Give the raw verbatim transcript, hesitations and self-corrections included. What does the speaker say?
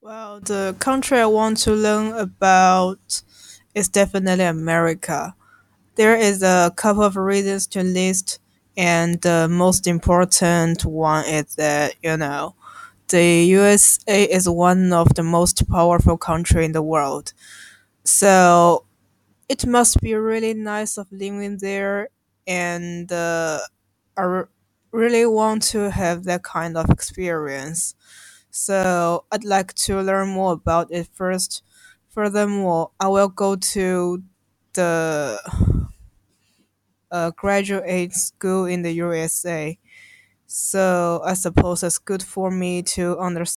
Well, the country I want to learn about is definitely America. There is a couple of reasons to list, and the most important one is that, you know, the U S A is one of the most powerful country in the world. So it must be really nice of living there, and uh, I r- really want to have that kind of experience. So I'd like to learn more about it first. Furthermore, I will go to the uh, graduate school in the U S A. So I suppose it's good for me to understand